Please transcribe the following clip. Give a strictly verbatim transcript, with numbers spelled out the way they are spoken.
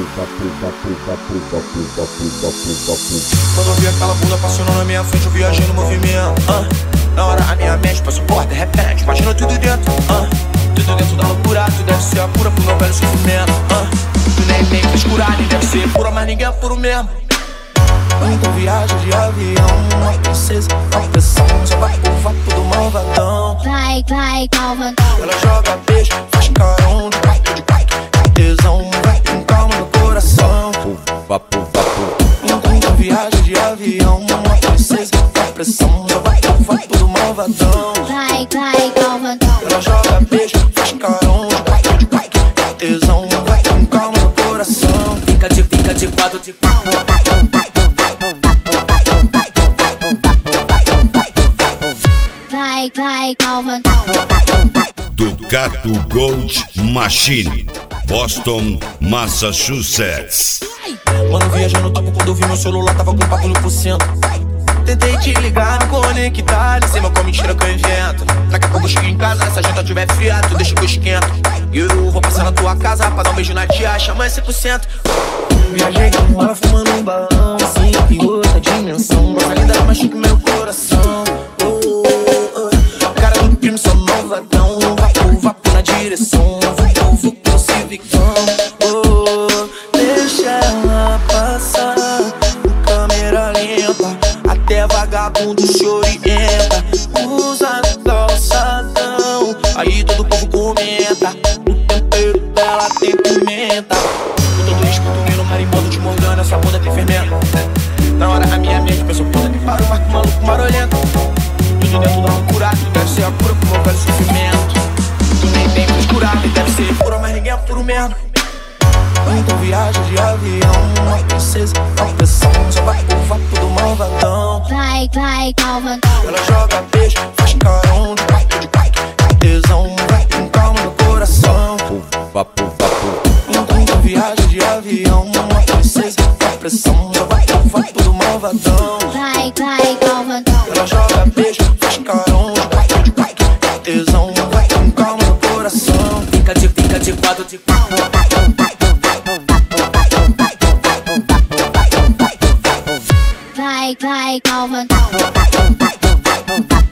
Quando eu vi aquela bunda passando na minha frente, eu viajei no movimento. uh. Na hora a minha mente passou por de repente, imagina tudo dentro. uh. Tudo dentro da loucura, tu deve ser a cura pro meu velho sofrimento. uh. Tu nem tem frescura, nem deve ser pura, mas ninguém é puro mesmo. Então viaja de avião, uma princesa, uma pressão, só vai o vapo do malvadão. Vai, vai, malvadão. Ela joga beijo, faz carão, de pai, de pai, tesão, vai com calma no coração. Vapo, vapo. Então viaja de avião, uma princesa, uma pressão, só vai o vapo do malvadão. Vai, vai, malvadão. Ela joga beijo, faz carão, de pai, de pai, tesão, vai com calma no coração. Fica de, fica de quatro, de quatro. Vai, vai, malvadão. Ducato Gold Machine, Boston, Massachusetts. Mano, viajando no topo quando eu vi meu celular, tava com papo mil por cento. Tentei te ligar, me conectar, nem sei mais qual mentira que eu invento. Daqui a pouco eu chego em casa, se a janta tiver fria, tu deixa que eu esquento. E eu vou passar na tua casa pra dar um beijo na tia, chama cem por cento. Viajei com ela fumando um balão, assim, em outra dimensão. Nossa linda machuca meu coração. Oh, oh, oh. Cara do crime, sou malvadão. Vapo, vapo na direção. Vucu, vucu no civicão. Oh, deixa ela passar, câmera lenta, até vagabundo se orienta. Usa calçadão, aí todo o povo comenta. No tempero dela tem pimenta. Com todo risco, dormindo marimbondo de Morgana, essa bunda tem fermento. Na hora a minha mente pensou, puta que para o marco maluco marolento. Tudo dentro da loucura, tu deve ser a cura pro meu velho sofrimento. Tu nem tem frescura, nem deve ser pura, mas ninguém é puro mesmo. Então viaja de avião, uma princesa, uma pressão, só vai o vapo do malvadão. Vai, vai, malvadão. Ela joga beijo, faz carão, de pai, de pai, tesão, vai com calma no coração. Vapo, vapo. Então viaja de avião, uma princesa, uma pressão, só vai o vapo do malvadão. Vai, vai, malvadão. Ela joga beijo, faz carão, de pai, de pai, tesão, vai com calma no coração. Fica de, fica de quatro, de quatro. Vai, vai, malvadão.